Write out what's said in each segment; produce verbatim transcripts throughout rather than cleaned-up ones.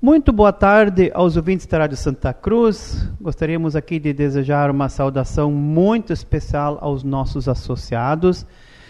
Muito boa tarde aos ouvintes da Rádio Santa Cruz. Gostaríamos aqui de desejar uma saudação muito especial aos nossos associados,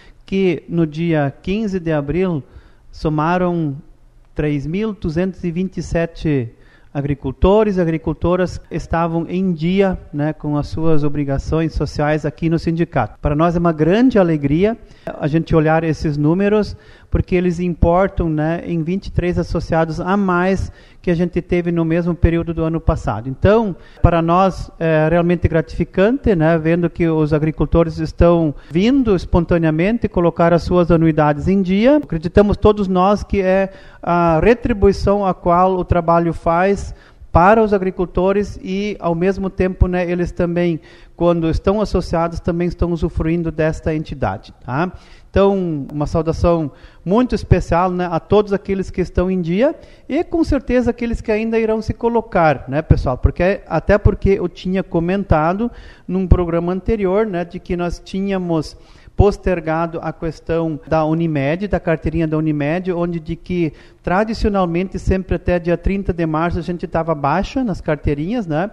que no dia quinze de abril somaram três mil duzentos e vinte e sete agricultores e agricultoras que estavam em dia, né, com as suas obrigações sociais aqui no sindicato. Para nós é uma grande alegria a gente olhar esses números, porque eles importam, né, em vinte e três associados a mais que a gente teve no mesmo período do ano passado. Então, para nós é realmente gratificante, né, vendo que os agricultores estão vindo espontaneamente colocar as suas anuidades em dia. Acreditamos todos nós que é a retribuição a qual o trabalho faz para os agricultores e, ao mesmo tempo, né, eles também, quando estão associados, também estão usufruindo desta entidade. Tá? Então, uma saudação muito especial, né, a todos aqueles que estão em dia e, com certeza, aqueles que ainda irão se colocar, né, pessoal? Porque, até porque eu tinha comentado num programa anterior, né, de que nós tínhamos postergado a questão da Unimed, da carteirinha da Unimed, onde de que tradicionalmente sempre até dia trinta de março a gente estava baixa nas carteirinhas, né?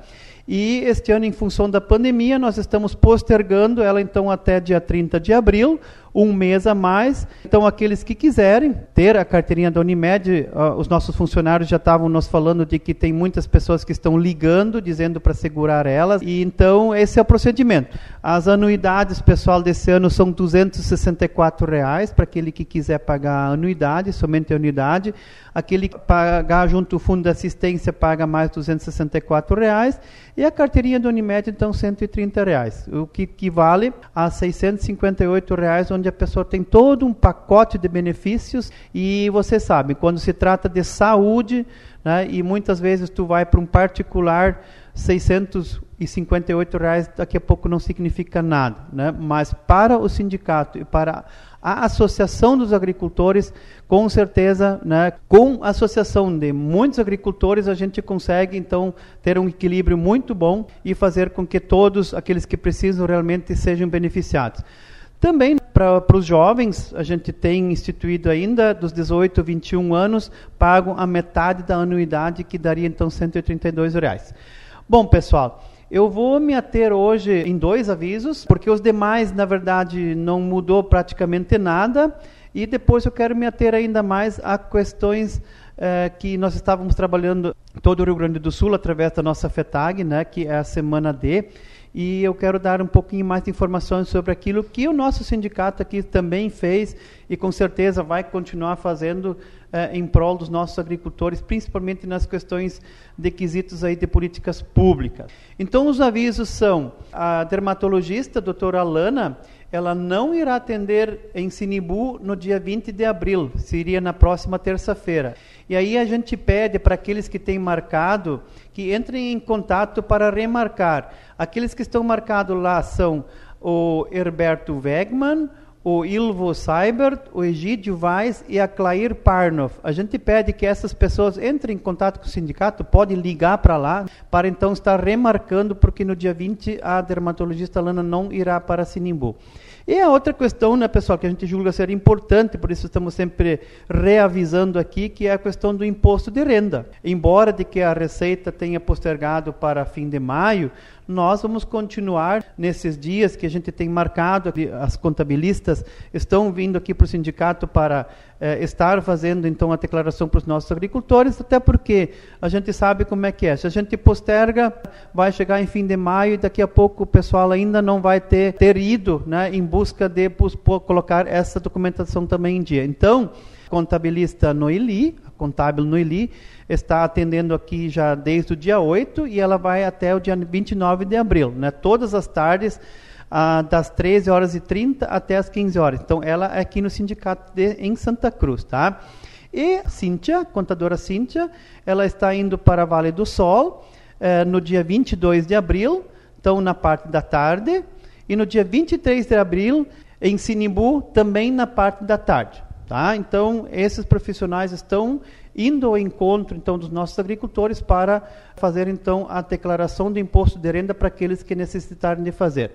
E este ano, em função da pandemia, nós estamos postergando ela então até dia trinta de abril, um mês a mais. Então, aqueles que quiserem ter a carteirinha da Unimed, uh, os nossos funcionários já estavam nos falando de que tem muitas pessoas que estão ligando, dizendo para segurar elas. E então, esse é o procedimento. As anuidades, pessoal, desse ano são duzentos e sessenta e quatro reais para aquele que quiser pagar a anuidade, somente a anuidade. Aquele que pagar junto ao fundo de assistência paga mais duzentos e sessenta e quatro reais. E a carteirinha da Unimed, então, cento e trinta reais, o que equivale a seiscentos e cinquenta e oito reais, onde a pessoa tem todo um pacote de benefícios. E você sabe, quando se trata de saúde, né, e muitas vezes tu vai para um particular, seiscentos e cinquenta e oito reais daqui a pouco não significa nada, né? Mas para o sindicato e para a Associação dos Agricultores, com certeza, né, com a associação de muitos agricultores, a gente consegue, então, ter um equilíbrio muito bom e fazer com que todos aqueles que precisam realmente sejam beneficiados. Também, para os jovens, a gente tem instituído ainda, dos dezoito a vinte e um anos, pagam a metade da anuidade, que daria, então, cento e trinta e dois reais. Bom, pessoal, eu vou me ater hoje em dois avisos, porque os demais, na verdade, não mudou praticamente nada, e depois eu quero me ater ainda mais a questões eh, que nós estávamos trabalhando em todo o Rio Grande do Sul, através da nossa FETAG, né, que é a Semana D, e eu quero dar um pouquinho mais de informações sobre aquilo que o nosso sindicato aqui também fez e com certeza vai continuar fazendo eh, em prol dos nossos agricultores, principalmente nas questões de quesitos aí de políticas públicas. Então, os avisos são: a dermatologista, a doutora Alana, ela não irá atender em Sinimbu no dia vinte de abril, seria na próxima terça-feira. E aí a gente pede para aqueles que têm marcado, que entrem em contato para remarcar. Aqueles que estão marcados lá são o Herberto Wegman, o Ilvo Seibert, o Egídio Vaz e a Clair Parnoff. A gente pede que essas pessoas entrem em contato com o sindicato, podem ligar para lá, para então estar remarcando, porque no dia vinte a dermatologista Lana não irá para Sinimbu. E a outra questão, né, pessoal, que a gente julga ser importante, por isso estamos sempre reavisando aqui, que é a questão do imposto de renda. Embora de que a Receita tenha postergado para fim de maio, nós vamos continuar nesses dias que a gente tem marcado, as contabilistas estão vindo aqui para o sindicato para eh, estar fazendo então a declaração para os nossos agricultores, até porque a gente sabe como é que é. Se a gente posterga, vai chegar em fim de maio e daqui a pouco o pessoal ainda não vai ter, ter ido, né, em busca de por, colocar essa documentação também em dia. Então, contabilista Noeli, a contábil Noeli, está atendendo aqui já desde o dia oito e ela vai até o dia vinte e nove de abril, né? Todas as tardes, ah, das treze horas e trinta até as quinze horas. Então, ela é aqui no sindicato de, em Santa Cruz, tá? E Cíntia, contadora Cíntia, ela está indo para Vale do Sol eh, no dia vinte e dois de abril, então na parte da tarde, e no dia vinte e três de abril, em Sinimbu, também na parte da tarde. Tá? Então, esses profissionais estão indo ao encontro então, dos nossos agricultores para fazer então, a declaração do imposto de renda para aqueles que necessitarem de fazer.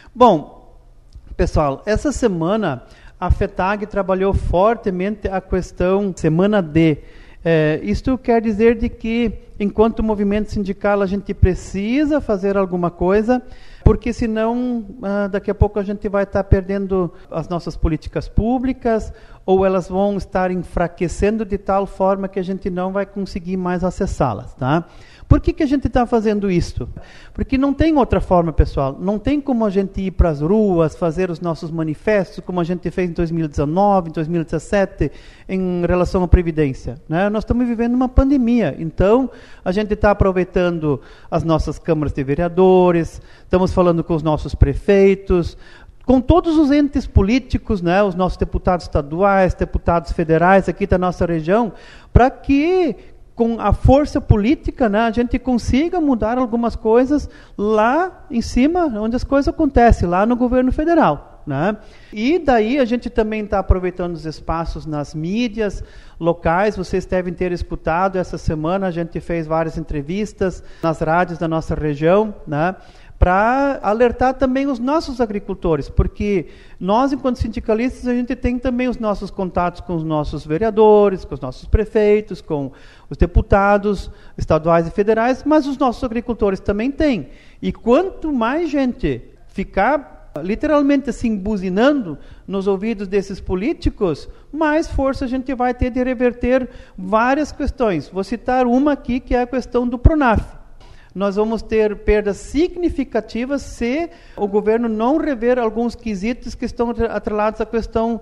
Bom, pessoal, essa semana a FETAG trabalhou fortemente a questão Semana D. É, isto quer dizer de que, enquanto movimento sindical, a gente precisa fazer alguma coisa, porque senão, ah, daqui a pouco a gente vai estar perdendo as nossas políticas públicas, ou elas vão estar enfraquecendo de tal forma que a gente não vai conseguir mais acessá-las, tá? Por que que a gente está fazendo isso? Porque não tem outra forma, pessoal. Não tem como a gente ir para as ruas, fazer os nossos manifestos, como a gente fez em dois mil e dezenove, em dois mil e dezessete, em relação à Previdência, né? Nós estamos vivendo uma pandemia, então a gente está aproveitando as nossas câmaras de vereadores, estamos falando com os nossos prefeitos, com todos os entes políticos, né, os nossos deputados estaduais, deputados federais aqui da nossa região, para que, com a força política, né, a gente consiga mudar algumas coisas lá em cima, onde as coisas acontecem, lá no governo federal, né? E daí a gente também está aproveitando os espaços nas mídias locais. Vocês devem ter escutado, essa semana a gente fez várias entrevistas nas rádios da nossa região, né, para alertar também os nossos agricultores, porque nós, enquanto sindicalistas, a gente tem também os nossos contatos com os nossos vereadores, com os nossos prefeitos, com os deputados estaduais e federais, mas os nossos agricultores também têm. E quanto mais gente ficar literalmente assim buzinando nos ouvidos desses políticos, mais força a gente vai ter de reverter várias questões. Vou citar uma aqui, que é a questão do PRONAF. Nós vamos ter perdas significativas se o governo não rever alguns quesitos que estão atrelados à questão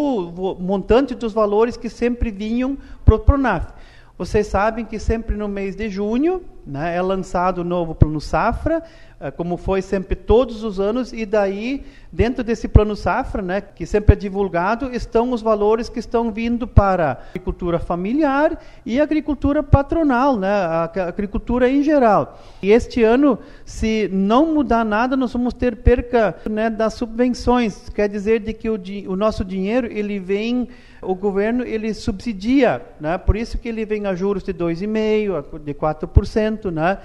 do montante dos valores que sempre vinham para o PRONAF. Vocês sabem que sempre no mês de junho, né, é lançado o novo Plano Safra, como foi sempre todos os anos, e daí, dentro desse Plano Safra, né, que sempre é divulgado, estão os valores que estão vindo para a agricultura familiar e a agricultura patronal, né, a agricultura em geral. E este ano, se não mudar nada, nós vamos ter perca, né, das subvenções. Quer dizer de que o, o nosso dinheiro, ele vem... O governo, ele subsidia, né? Por isso que ele vem a juros de dois vírgula cinco por cento, de quatro por cento, né?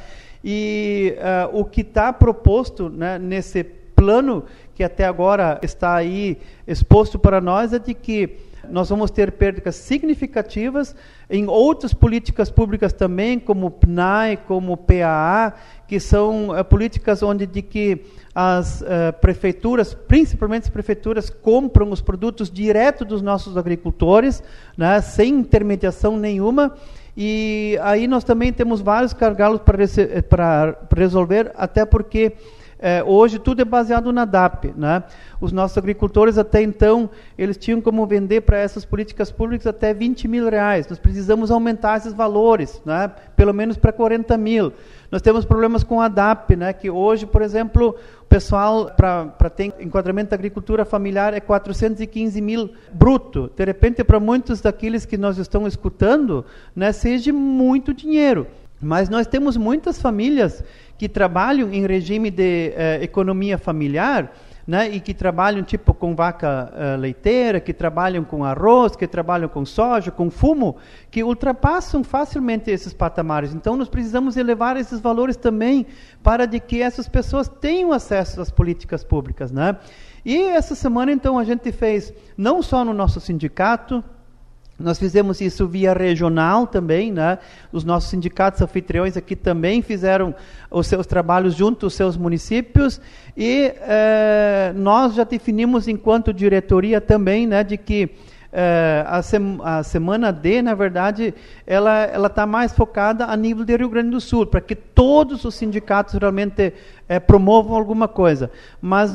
E uh, o que está proposto, né, nesse plano, que até agora está aí exposto para nós, é de que nós vamos ter perdas significativas em outras políticas públicas também, como o P N A E, como o P A A, que são uh, políticas onde de que as uh, prefeituras, principalmente as prefeituras, compram os produtos direto dos nossos agricultores, né, sem intermediação nenhuma. E aí nós também temos vários gargalos para resolver, até porque É, hoje tudo é baseado na D A P, né? Os nossos agricultores até então, eles tinham como vender para essas políticas públicas até vinte mil reais. Nós precisamos aumentar esses valores, né? Pelo menos para quarenta mil. Nós temos problemas com a D A P, né? Que hoje, por exemplo, o pessoal, para ter enquadramento da agricultura familiar, é quatrocentos e quinze mil bruto. De repente, para muitos daqueles que nós estamos escutando, né, seja muito dinheiro. Mas nós temos muitas famílias que trabalham em regime de eh, economia familiar, né, e que trabalham tipo com vaca uh, leiteira, que trabalham com arroz, que trabalham com soja, com fumo, que ultrapassam facilmente esses patamares. Então, nós precisamos elevar esses valores também para de que essas pessoas tenham acesso às políticas públicas, né? E essa semana, então, a gente fez, não só no nosso sindicato, nós fizemos isso via regional também, né? Os nossos sindicatos anfitriões aqui também fizeram os seus trabalhos junto aos seus municípios, e eh, nós já definimos enquanto diretoria também, né, de que eh, a, sem, a semana D, na verdade, ela ela está mais focada a nível de Rio Grande do Sul, para que todos os sindicatos realmente É, promovam alguma coisa. Mas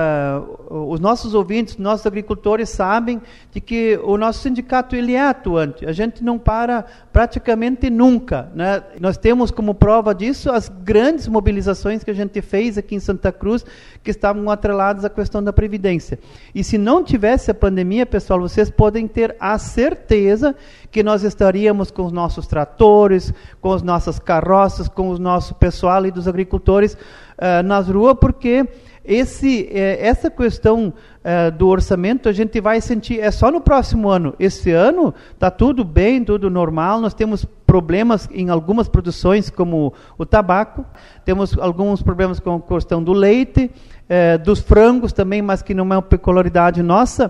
uh, os nossos ouvintes, nossos agricultores sabem de que o nosso sindicato ele é atuante. A gente não para praticamente nunca, né? Nós temos como prova disso as grandes mobilizações que a gente fez aqui em Santa Cruz, que estavam atreladas à questão da Previdência. E se não tivesse a pandemia, pessoal, vocês podem ter a certeza que nós estaríamos com os nossos tratores, com as nossas carroças, com o nosso pessoal e dos agricultores uh, nas ruas, porque esse, eh, essa questão eh, do orçamento a gente vai sentir, é só no próximo ano. Esse ano está tudo bem, tudo normal, nós temos problemas em algumas produções, como o tabaco, temos alguns problemas com a questão do leite, eh, dos frangos também, mas que não é uma peculiaridade nossa.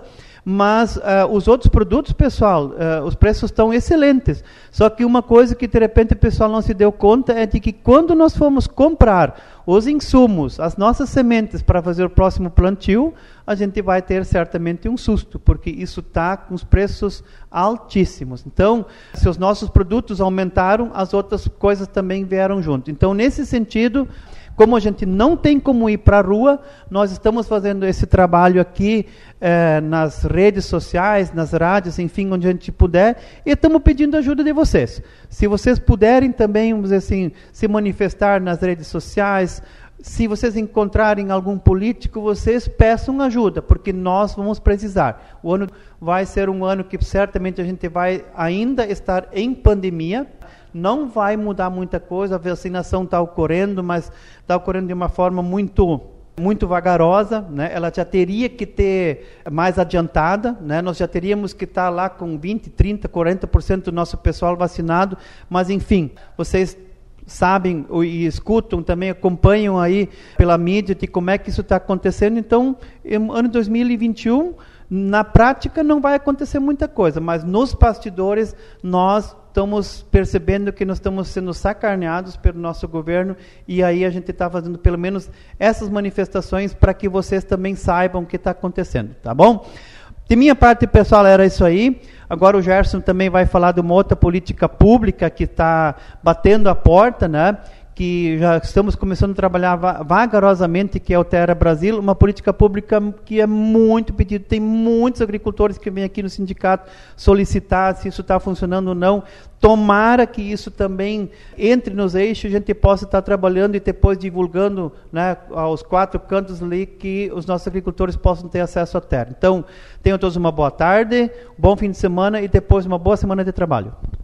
Mas uh, os outros produtos, pessoal, uh, os preços estão excelentes. Só que uma coisa que de repente o pessoal não se deu conta é de que quando nós fomos comprar os insumos, as nossas sementes para fazer o próximo plantio, a gente vai ter certamente um susto, porque isso está com os preços altíssimos. Então, se os nossos produtos aumentaram, as outras coisas também vieram junto. Então, nesse sentido, como a gente não tem como ir para a rua, nós estamos fazendo esse trabalho aqui eh, nas redes sociais, nas rádios, enfim, onde a gente puder, e estamos pedindo ajuda de vocês. Se vocês puderem também, vamos dizer assim, se manifestar nas redes sociais, se vocês encontrarem algum político, vocês peçam ajuda, porque nós vamos precisar. O ano vai ser um ano que certamente a gente vai ainda estar em pandemia. Não vai mudar muita coisa, a vacinação está ocorrendo, mas está ocorrendo de uma forma muito, muito vagarosa, né? Ela já teria que ter mais adiantada, né? Nós já teríamos que estar lá com vinte, trinta, quarenta por cento do nosso pessoal vacinado, mas enfim, vocês sabem e escutam, também acompanham aí pela mídia de como é que isso está acontecendo. Então, ano dois mil e vinte e um, na prática não vai acontecer muita coisa, mas nos bastidores nós estamos percebendo que nós estamos sendo sacaneados pelo nosso governo, e aí a gente está fazendo pelo menos essas manifestações para que vocês também saibam o que está acontecendo, tá bom? De minha parte, pessoal, era isso aí. Agora o Gerson também vai falar de uma outra política pública que está batendo a porta, né? Que já estamos começando a trabalhar vagarosamente, que é o Terra Brasil, uma política pública que é muito pedida. Tem muitos agricultores que vêm aqui no sindicato solicitar se isso está funcionando ou não. Tomara que isso também entre nos eixos, a gente possa estar trabalhando e depois divulgando, né, aos quatro cantos ali, que os nossos agricultores possam ter acesso à terra. Então, tenham todos uma boa tarde, bom fim de semana e depois uma boa semana de trabalho.